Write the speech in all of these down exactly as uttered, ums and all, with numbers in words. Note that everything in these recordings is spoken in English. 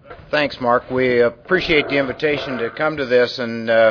Thanks, Mark. We appreciate the invitation to come to this and uh,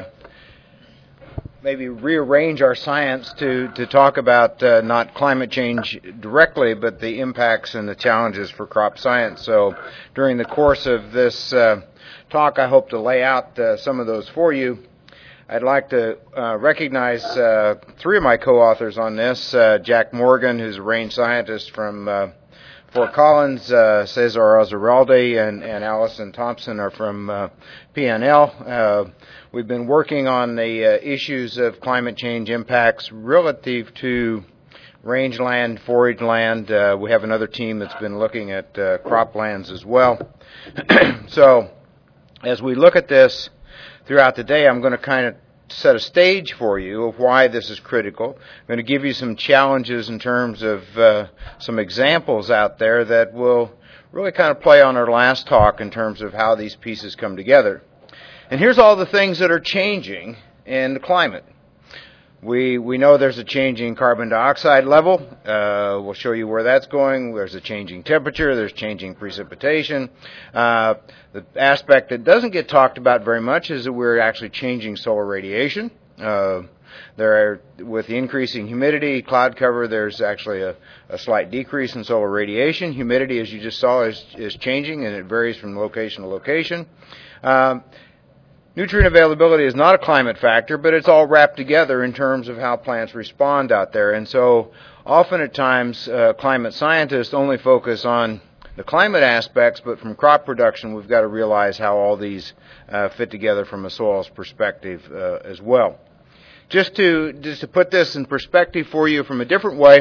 maybe rearrange our science to, to talk about uh, not climate change directly, but the impacts and the challenges for crop science. So during the course of this uh, talk, I hope to lay out uh, some of those for you. I'd like to uh, recognize uh, three of my co-authors on this, uh, Jack Morgan, who's a range scientist from uh, Fort Collins, uh, Cesar Azaralde, and, and Allison Thompson are from uh, P N L. Uh, we've been working on the uh, issues of climate change impacts relative to rangeland, forage land. Uh, we have another team that's been looking at uh, croplands as well. So as we look at this throughout the day, I'm going to kind of set a stage for you of why this is critical. I'm going to give you some challenges in terms of uh, some examples out there that will really kind of play on our last talk in terms of how these pieces come together. And here's all the things that are changing in the climate. We we know there's a changing carbon dioxide level. Uh, we'll show you where that's going. There's a changing temperature. There's changing precipitation. Uh, the aspect that doesn't get talked about very much is that we're actually changing solar radiation. Uh, there are, with the increasing humidity, cloud cover, there's actually a, a slight decrease in solar radiation. Humidity, as you just saw, is, is changing, and it varies from location to location. Um, Nutrient availability is not a climate factor, but it's all wrapped together in terms of how plants respond out there. And so often at times uh, climate scientists only focus on the climate aspects, but from crop production we've got to realize how all these uh, fit together from a soils perspective uh, as well. Just to, just to put this in perspective for you from a different way,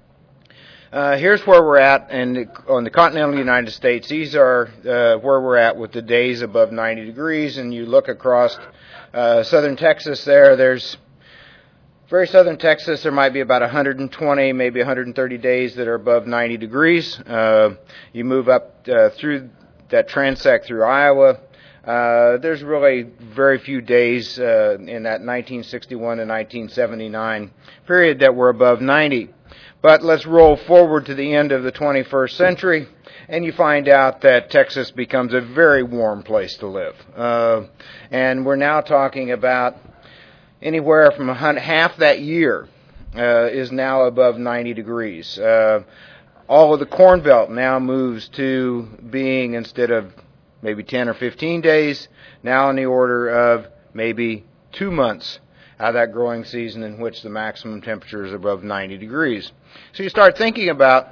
Uh, here's where we're at and on the continental United States. These are uh, where we're at with the days above ninety degrees, and you look across uh, southern Texas there, there's very southern Texas, there might be about one hundred twenty, maybe one hundred thirty days that are above ninety degrees. Uh, you move up uh, through that transect through Iowa. Uh, there's really very few days uh, in that nineteen sixty-one to nineteen seventy-nine period that were above ninety. But let's roll forward to the end of the twenty-first century, and you find out that Texas becomes a very warm place to live. Uh, and we're now talking about anywhere from a hundred, half that year uh, is now above ninety degrees. Uh, all of the Corn Belt now moves to being, instead of maybe ten or fifteen days, now in the order of maybe two months out of that growing season in which the maximum temperature is above ninety degrees. So you start thinking about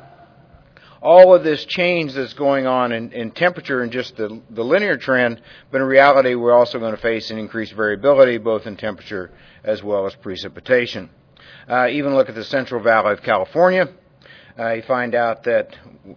all of this change that's going on in, in temperature and just the, the linear trend, but in reality we're also going to face an increased variability both in temperature as well as precipitation. Uh, even look at the Central Valley of California. Uh, you find out that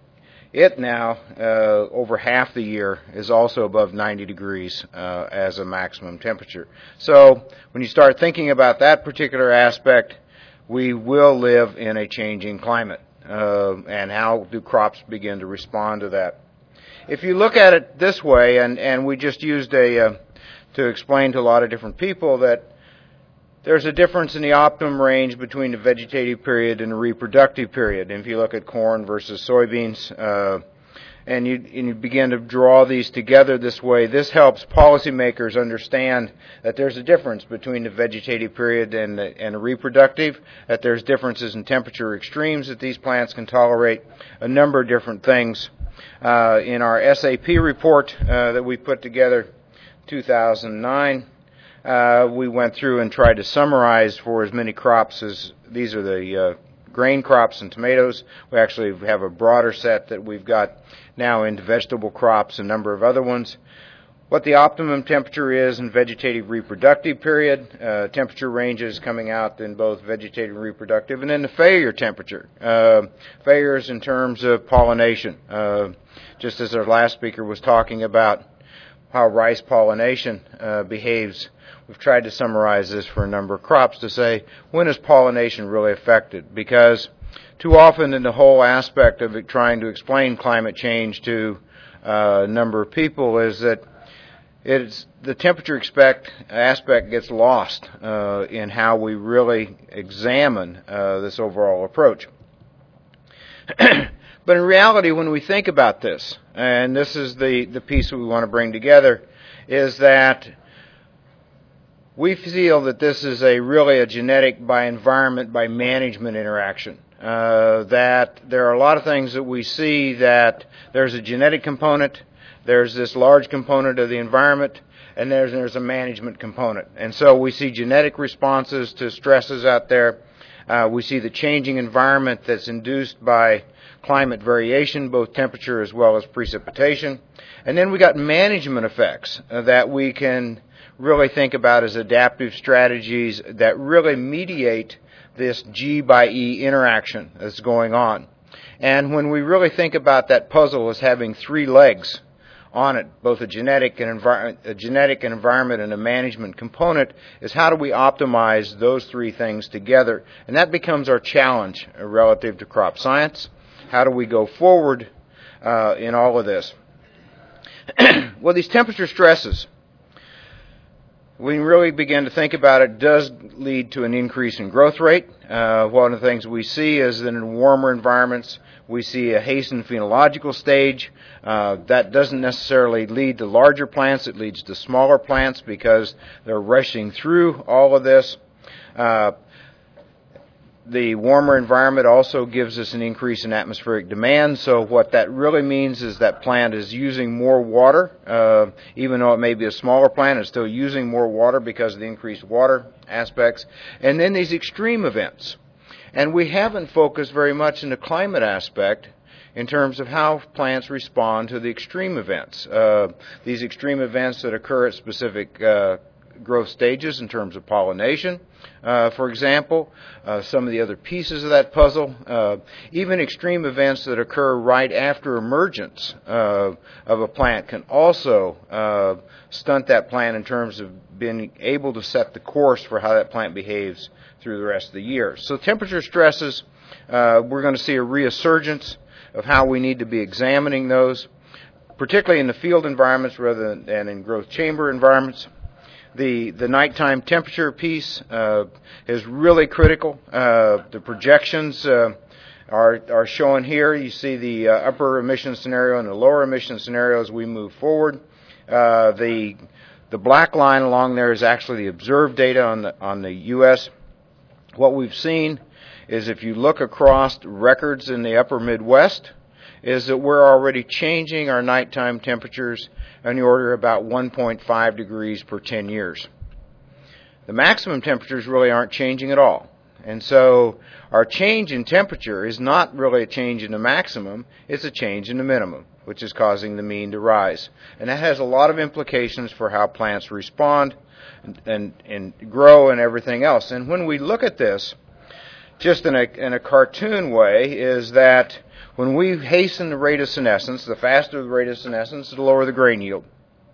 it now, uh, over half the year, is also above ninety degrees uh, as a maximum temperature. So when you start thinking about that particular aspect, we will live in a changing climate. Uh, and how do crops begin to respond to that? If you look at it this way, and, and we just used a, uh, to explain to a lot of different people that there's a difference in the optimum range between the vegetative period and the reproductive period. And if you look at corn versus soybeans, uh, and you, and you begin to draw these together this way, this helps policymakers understand that there's a difference between the vegetative period and the, and the reproductive, that there's differences in temperature extremes that these plants can tolerate, a number of different things. Uh, in our S A P report uh, that we put together in two thousand nine, Uh, we went through and tried to summarize for as many crops as, these are the uh, grain crops and tomatoes. We actually have a broader set that we've got now into vegetable crops, a number of other ones. What the optimum temperature is in vegetative reproductive period, uh, temperature ranges coming out in both vegetative and reproductive, and then the failure temperature. Uh, failures in terms of pollination. Uh, just as our last speaker was talking about how rice pollination uh, behaves, we've tried to summarize this for a number of crops to say, when is pollination really affected? Because too often in the whole aspect of it, trying to explain climate change to uh, a number of people is that it's, the temperature expect, aspect gets lost uh, in how we really examine uh, this overall approach. But in reality, when we think about this, and this is the, the piece that we want to bring together, is that we feel that this is a really a genetic by environment by management interaction. Uh, that there are a lot of things that we see that there's a genetic component, there's this large component of the environment, and there's, there's a management component. And so we see genetic responses to stresses out there. Uh, we see the changing environment that's induced by climate variation, both temperature as well as precipitation. And then we got management effects uh, that we can really think about as adaptive strategies that really mediate this G by E interaction that's going on. And when we really think about that puzzle as having three legs on it, both a genetic and envi- a genetic and environment and a management component, is how do we optimize those three things together? And that becomes our challenge uh, relative to crop science. How do we go forward uh, in all of this? Well, these temperature stresses, when you really begin to think about it, does lead to an increase in growth rate. Uh, one of the things we see is that in warmer environments, we see a hastened phenological stage. Uh, that doesn't necessarily lead to larger plants. It leads to smaller plants because they're rushing through all of this. Uh, The warmer environment also gives us an increase in atmospheric demand. So what that really means is that plant is using more water. Uh, even though it may be a smaller plant, it's still using more water because of the increased water aspects. And then these extreme events. And we haven't focused very much in the climate aspect in terms of how plants respond to the extreme events. Uh, these extreme events that occur at specific uh, growth stages in terms of pollination, uh, for example, uh, some of the other pieces of that puzzle, uh, even extreme events that occur right after emergence uh, of a plant can also uh, stunt that plant in terms of being able to set the course for how that plant behaves through the rest of the year. So temperature stresses, uh, we're going to see a resurgence of how we need to be examining those, particularly in the field environments rather than in growth chamber environments. The the nighttime temperature piece uh, is really critical. Uh, the projections uh, are are shown here. You see the uh, upper emission scenario and the lower emission scenario as we move forward. Uh, the the black line along there is actually the observed data on the on the U S. What we've seen is if you look across records in the upper Midwest, is that we're already changing our nighttime temperatures in the order of about one point five degrees per ten years. The maximum temperatures really aren't changing at all. And so our change in temperature is not really a change in the maximum, it's a change in the minimum, which is causing the mean to rise. And that has a lot of implications for how plants respond and, and, and grow and everything else. And when we look at this, just in a, in a cartoon way, is that when we hasten the rate of senescence, the faster the rate of senescence, the lower the grain yield.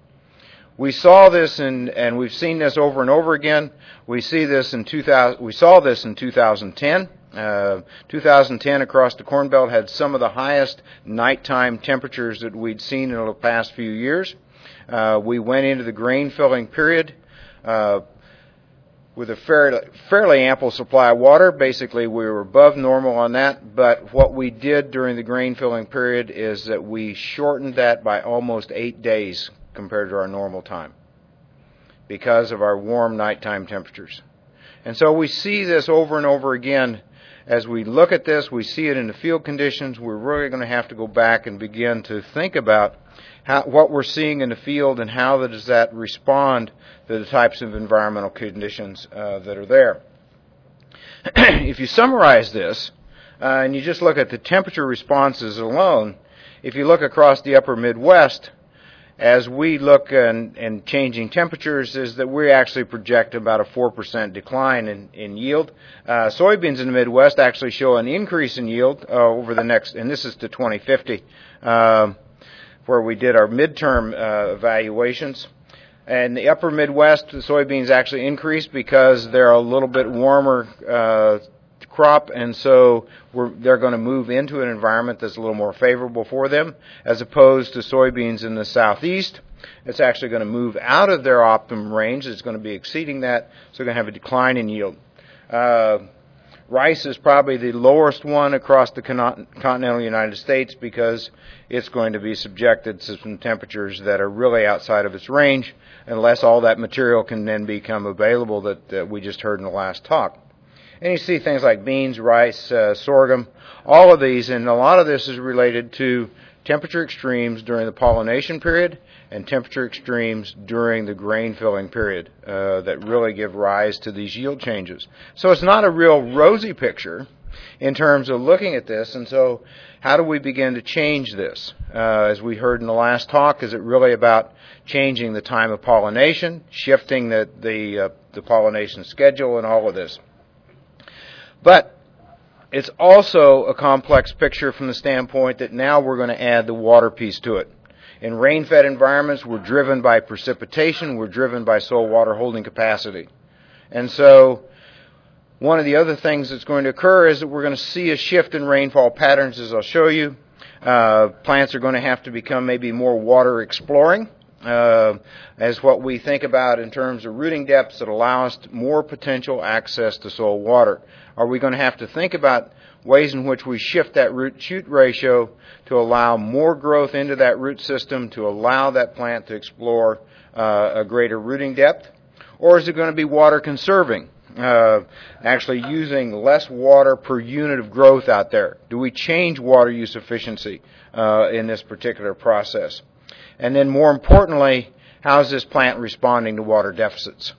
We saw this in, and we've seen this over and over again. We see this in two thousand. We saw this in two thousand ten. Uh, two thousand ten across the Corn Belt had some of the highest nighttime temperatures that we'd seen in the past few years. Uh, we went into the grain filling period Uh, with a fairly, fairly ample supply of water. Basically, we were above normal on that, but what we did during the grain filling period is that we shortened that by almost eight days compared to our normal time because of our warm nighttime temperatures. And so we see this over and over again. As we look at this, we see it in the field conditions. We're really going to have to go back and begin to think about how, what we're seeing in the field and how does that respond to the types of environmental conditions uh, that are there. If you summarize this uh, and you just look at the temperature responses alone, if you look across the upper Midwest, as we look in, in changing temperatures, is that we actually project about a four percent decline in, in yield. Uh, soybeans in the Midwest actually show an increase in yield uh, over the next, and this is to twenty fifty, uh, where we did our midterm uh, evaluations. And the upper Midwest, the soybeans actually increased because they're a little bit warmer uh, crop, and so we're, they're going to move into an environment that's a little more favorable for them, as opposed to soybeans in the southeast. It's actually going to move out of their optimum range. It's going to be exceeding that, so they're going to have a decline in yield. Uh, Rice is probably the lowest one across the continental United States because it's going to be subjected to some temperatures that are really outside of its range unless all that material can then become available that, that we just heard in the last talk. And you see things like beans, rice, uh, sorghum, all of these, and a lot of this is related to temperature extremes during the pollination period and temperature extremes during the grain filling period uh, that really give rise to these yield changes. So it's not a real rosy picture in terms of looking at this, and so how do we begin to change this? Uh, as we heard in the last talk, is it really about changing the time of pollination, shifting the, the, uh, the pollination schedule, and all of this? But it's also a complex picture from the standpoint that now we're going to add the water piece to it. In rain-fed environments, we're driven by precipitation, we're driven by soil water holding capacity. And so one of the other things that's going to occur is that we're going to see a shift in rainfall patterns, as I'll show you. Uh, plants are going to have to become maybe more water exploring, uh, as what we think about in terms of rooting depths that allow us more potential access to soil water. Are we going to have to think about ways in which we shift that root-shoot ratio to allow more growth into that root system, to allow that plant to explore uh, a greater rooting depth? Or is it going to be water conserving, uh, actually using less water per unit of growth out there? Do we change water use efficiency uh, in this particular process? And then more importantly, how is this plant responding to water deficits?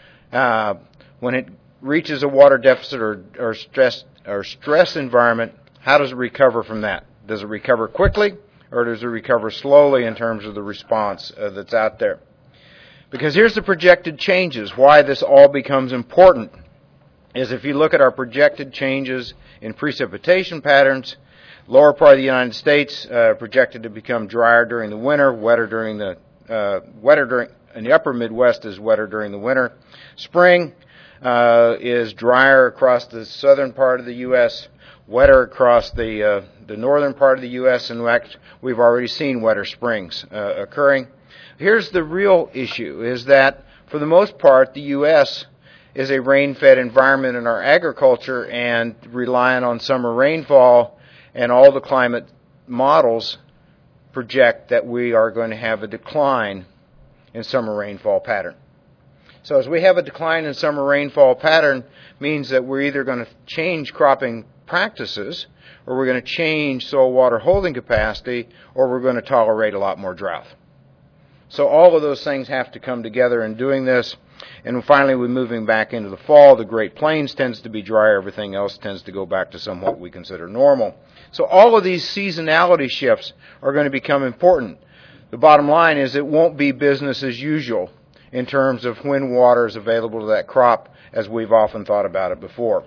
Uh, when it reaches a water deficit or, or stress or stress environment, how does it recover from that? Does it recover quickly, or does it recover slowly in terms of the response uh, that's out there? Because here's the projected changes. Why this all becomes important is if you look at our projected changes in precipitation patterns, lower part of the United States uh, projected to become drier during the winter, wetter during the uh, wetter during in the upper Midwest is wetter during the winter. Spring uh, is drier across the southern part of the U S, wetter across the uh, the northern part of the U S In fact, we've already seen wetter springs uh, occurring. Here's the real issue: is that for the most part, the U S is a rain-fed environment in our agriculture, and relying on summer rainfall, and all the climate models project that we are going to have a decline in summer rainfall pattern. So as we have a decline in summer rainfall pattern, means that we're either going to change cropping practices, or we're going to change soil water holding capacity, or we're going to tolerate a lot more drought. So all of those things have to come together in doing this. And finally, we're moving back into the fall. The Great Plains tends to be drier. Everything else tends to go back to somewhat we consider normal. So all of these seasonality shifts are going to become important. The bottom line is it won't be business as usual in terms of when water is available to that crop, as we've often thought about it before.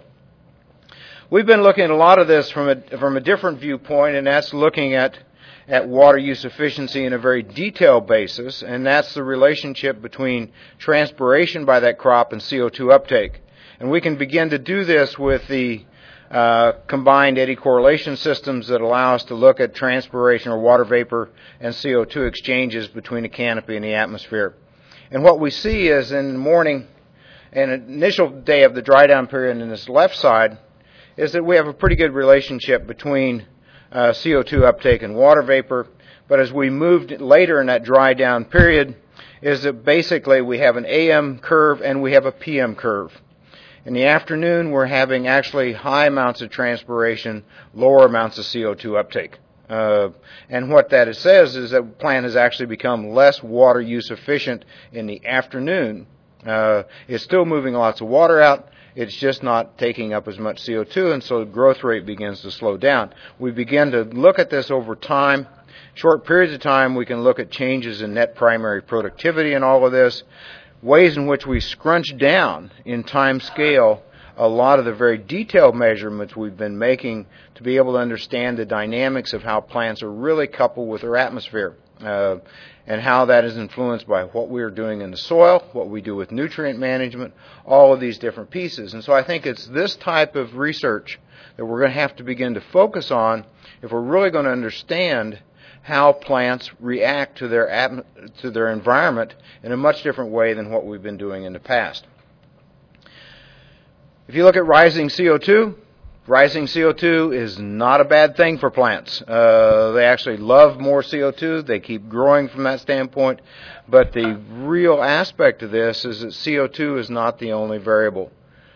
We've been looking at a lot of this from a, from a different viewpoint, and that's looking at at water use efficiency in a very detailed basis, and that's the relationship between transpiration by that crop and C O two uptake. And we can begin to do this with the uh, combined eddy correlation systems that allow us to look at transpiration or water vapor and C O two exchanges between the canopy and the atmosphere. And what we see is in the morning, an initial day of the dry down period in this left side, is that we have a pretty good relationship between Uh, C O two uptake and water vapor. But as we moved later in that dry down period, is that basically we have an A M curve and we have a P M curve. In the afternoon, we're having actually high amounts of transpiration, lower amounts of C O two uptake. Uh, and what that says is that the plant has actually become less water use efficient in the afternoon. Uh, it's still moving lots of water out. It's just not taking up as much C O two, and so the growth rate begins to slow down. We begin to look at this over time. Short periods of time, we can look at changes in net primary productivity and all of this, ways in which we scrunch down in time scale a lot of the very detailed measurements we've been making to be able to understand the dynamics of how plants are really coupled with their atmosphere. Uh, and how that is influenced by what we are doing in the soil, what we do with nutrient management, all of these different pieces. And so I think it's this type of research that we're going to have to begin to focus on if we're really going to understand how plants react to their atm- to their environment in a much different way than what we've been doing in the past. If you look at rising C O two, rising C O two is not a bad thing for plants. Uh, they actually love more C O two. They keep growing from that standpoint. But the real aspect of this is that C O two is not the only variable.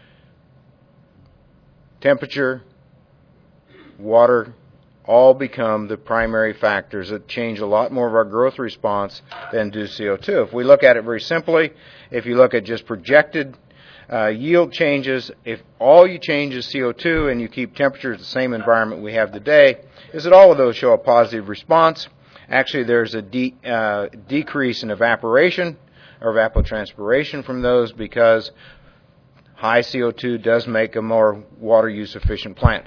Temperature, water, all become the primary factors that change a lot more of our growth response than do C O two. If we look at it very simply, if you look at just projected uh, yield changes, if all you change is C O two and you keep temperature at the same environment we have today, is that all of those show a positive response. Actually, there's a de uh, decrease in evaporation or evapotranspiration from those because high C O two does make a more water use efficient plant.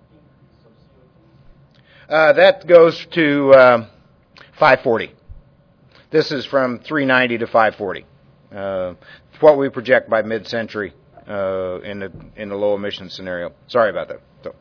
Uh, that goes to um, five forty. This is from three ninety to five forty. Uh, it's what we project by mid-century uh, in the in the low emission scenario. Sorry about that. So,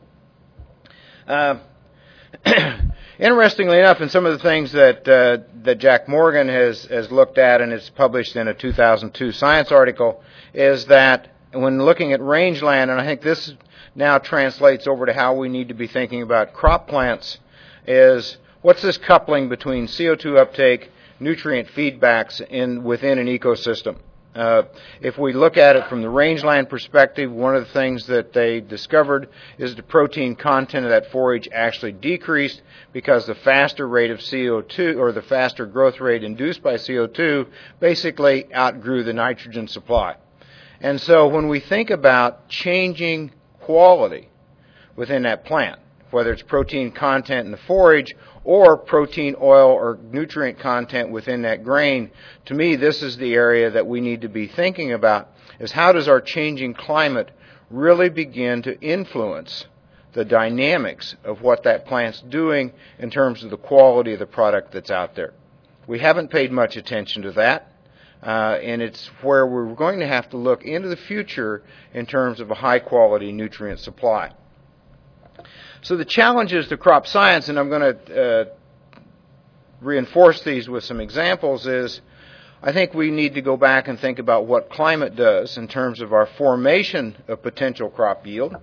uh, interestingly enough, in some of the things that uh, that Jack Morgan has has looked at and is published in a two thousand two Science article, is that when looking at rangeland, and I think this now translates over to how we need to be thinking about crop plants, is what's this coupling between C O two uptake, nutrient feedbacks in within an ecosystem. Uh, if we look at it from the rangeland perspective, one of the things that they discovered is the protein content of that forage actually decreased because the faster rate of C O two, or the faster growth rate induced by C O two, basically outgrew the nitrogen supply. And so when we think about changing quality within that plant, whether it's protein content in the forage or protein, oil, or nutrient content within that grain, to me this is the area that we need to be thinking about, is how does our changing climate really begin to influence the dynamics of what that plant's doing in terms of the quality of the product that's out there. We haven't paid much attention to that. Uh, and it's where we're going to have to look into the future in terms of a high-quality nutrient supply. So the challenges to crop science, and I'm going to uh, reinforce these with some examples, is I think we need to go back and think about what climate does in terms of our formation of potential crop yield,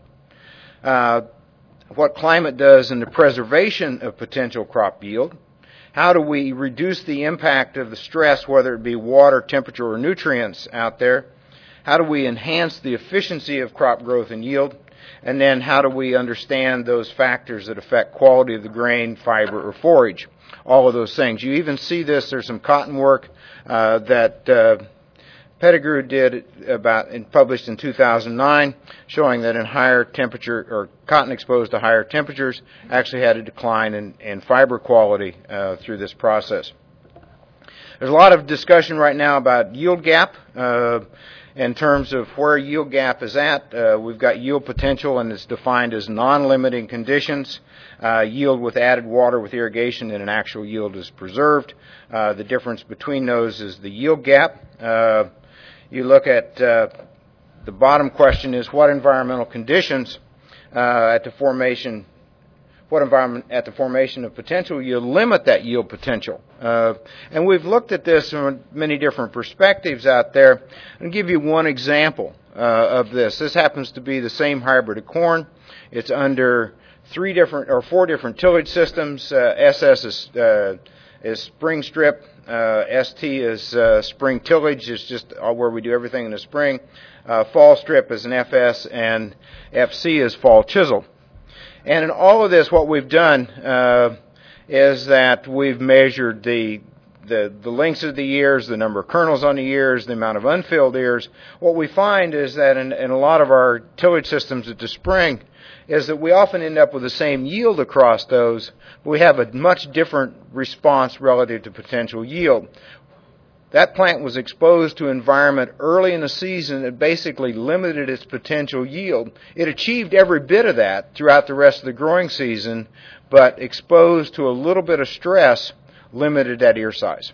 uh, what climate does in the preservation of potential crop yield. How do we reduce the impact of the stress, whether it be water, temperature, or nutrients out there? How do we enhance the efficiency of crop growth and yield? And then how do we understand those factors that affect quality of the grain, fiber, or forage? All of those things. You even see this, there's some cotton work uh, that uh, Pettigrew did about and published in two thousand nine, showing that in higher temperature, or cotton exposed to higher temperatures, actually had a decline in, in fiber quality uh, through this process. There's a lot of discussion right now about yield gap. Uh, in terms of where yield gap is at, uh, we've got yield potential, and it's defined as non-limiting conditions. Uh, yield with added water with irrigation, and an actual yield is preserved. Uh, the difference between those is the yield gap. Uh, You look at uh, the bottom question is what environmental conditions uh, at the formation, what environment at the formation of potential yield limit that yield potential. Uh, and we've looked at this from many different perspectives out there. I'll give you one example uh, of this. This happens to be the same hybrid of corn. It's under three different or four different tillage systems. Uh, S S is uh, is spring strip. Uh, S T is uh, spring tillage. It's just where we do everything in the spring. Uh, fall strip is an F S, and F C is fall chisel. And in all of this, what we've done uh, is that we've measured the, the the lengths of the ears, the number of kernels on the ears, the amount of unfilled ears. What we find is that in, in a lot of our tillage systems at the spring, is that we often end up with the same yield across those, but we have a much different response relative to potential yield. That plant was exposed to environment early in the season that basically limited its potential yield. It achieved every bit of that throughout the rest of the growing season, but exposed to a little bit of stress limited that ear size.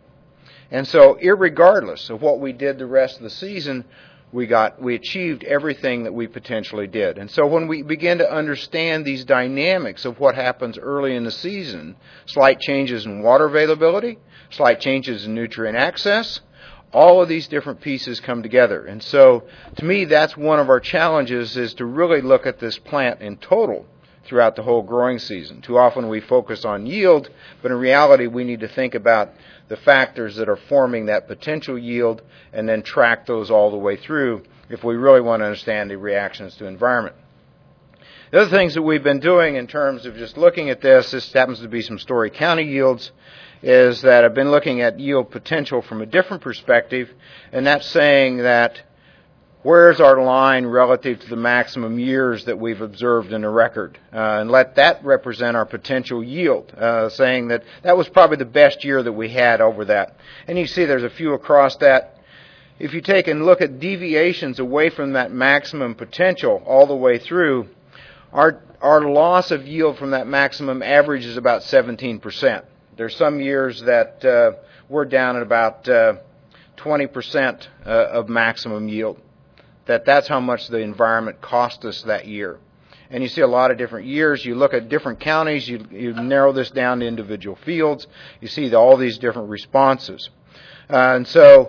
And so, irregardless of what we did the rest of the season, we got we achieved everything that we potentially did. And so when we begin to understand these dynamics of what happens early in the season, slight changes in water availability, slight changes in nutrient access, all of these different pieces come together. And so, to me, that's one of our challenges, is to really look at this plant in total throughout the whole growing season. Too often we focus on yield, but in reality we need to think about the factors that are forming that potential yield and then track those all the way through if we really want to understand the reactions to environment. The other things that we've been doing in terms of just looking at this, this happens to be some Story County yields, is that I've been looking at yield potential from a different perspective, and that's saying that where's our line relative to the maximum years that we've observed in a record, uh, and let that represent our potential yield, uh, saying that that was probably the best year that we had over that. And you see there's a few across that. If you take and look at deviations away from that maximum potential all the way through, our, our loss of yield from that maximum average is about seventeen percent. There's some years that uh, we're down at about uh, twenty percent uh, of maximum yield. That that's how much the environment cost us that year. And you see a lot of different years. You look at different counties, you, you narrow this down to individual fields, you see the, all these different responses. Uh, and so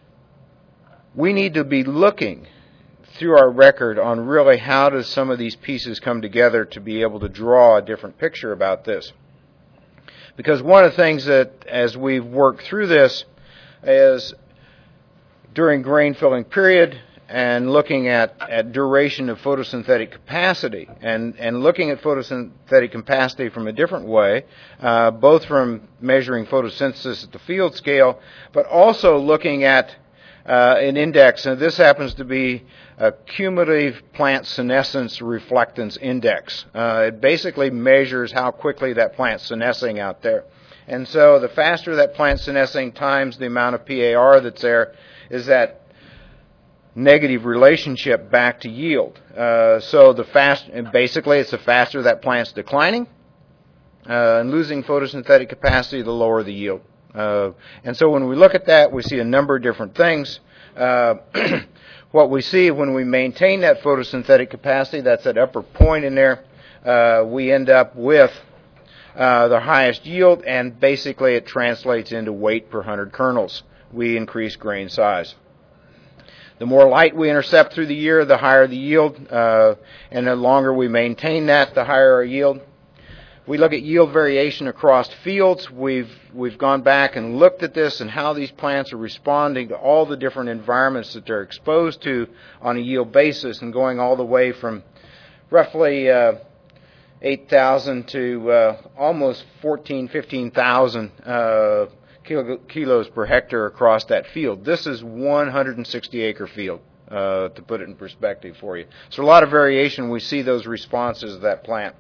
we need to be looking through our record on really how does some of these pieces come together to be able to draw a different picture about this. Because one of the things that, as we've worked through this, is during grain filling period and looking at, at duration of photosynthetic capacity, and, and looking at photosynthetic capacity from a different way, uh, both from measuring photosynthesis at the field scale, but also looking at uh, an index, and this happens to be a cumulative plant senescence reflectance index. Uh, it basically measures how quickly that plant's senescing out there. And so the faster that plant's senescing times the amount of P A R that's there is that negative relationship back to yield. Uh, so the fast, and basically it's the faster that plant's declining uh, and losing photosynthetic capacity, the lower the yield. Uh, and so when we look at that, we see a number of different things. Uh, what we see when we maintain that photosynthetic capacity, that's that upper point in there, uh, we end up with uh, the highest yield, and basically it translates into weight per one hundred kernels. We increase grain size. The more light we intercept through the year, the higher the yield, uh, and the longer we maintain that, the higher our yield. We look at yield variation across fields. We've we've gone back and looked at this and how these plants are responding to all the different environments that they're exposed to on a yield basis, and going all the way from roughly uh, eight thousand to uh, almost fourteen, fifteen thousand uh, kilo, kilos per hectare across that field. This is one hundred sixty acre field, uh, to put it in perspective for you. So a lot of variation. We see those responses of that plant.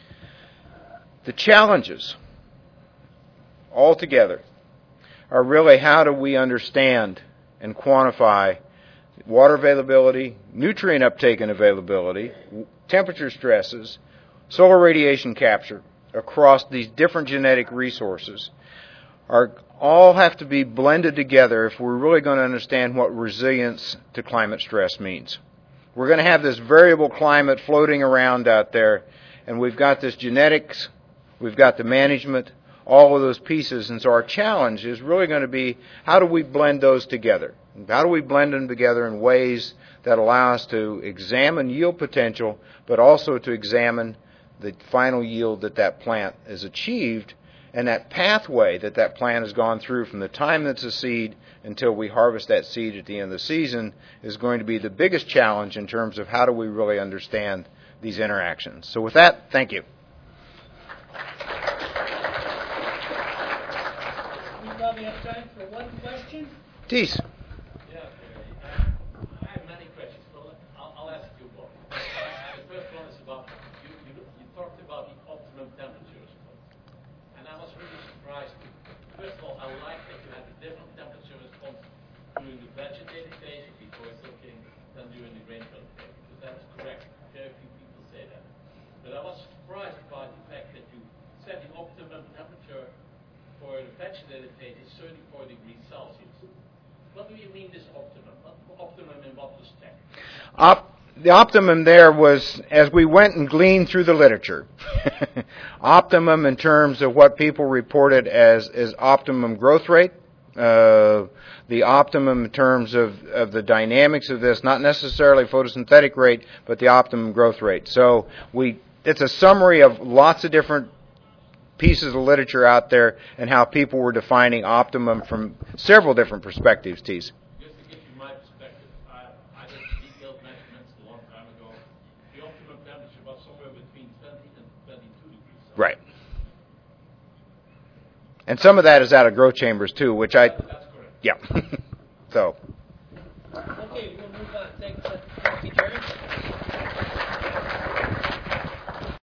The challenges altogether are really how do we understand and quantify water availability, nutrient uptake and availability, temperature stresses, solar radiation capture across these different genetic resources are all have to be blended together if we're really going to understand what resilience to climate stress means. We're going to have this variable climate floating around out there, and we've got this genetics, we've got the management, all of those pieces, and so our challenge is really going to be how do we blend those together? How do we blend them together in ways that allow us to examine yield potential, but also to examine the final yield that that plant has achieved, and that pathway that that plant has gone through from the time that's a seed until we harvest that seed at the end of the season is going to be the biggest challenge in terms of how do we really understand these interactions. So with that, thank you. We probably have time for one question. Tees. Yeah, uh, I have many questions, but I'll, I'll ask you one. Uh, the first one is about, you, you, you talked about the optimum temperatures. And I was really surprised. First of all, I like that you had a different temperature response during the vegetative phase before soaking than during the grain filling phase, because that's correct. Very few people say that. But I was surprised by the fact that you said the optimum temperature for the vegetative phase is thirty-four degrees Celsius. What do you mean this optimum? What optimum in what respect? Op- the optimum there was, as we went and gleaned through the literature, optimum in terms of what people reported as, as optimum growth rate uh, the optimum in terms of, of the dynamics of this, not necessarily photosynthetic rate, but the optimum growth rate. So we it's a summary of lots of different pieces of literature out there and how people were defining optimum from several different perspectives, Tees. Just to give you my perspective, I, I did detailed measurements a long time ago. The optimum temperature was somewhere between twenty and twenty-two degrees. So Right. And some of that is out of growth chambers too, which I, That's correct. yeah. So. Okay, we'll move on. Thanks, uh, thank you, Jerry.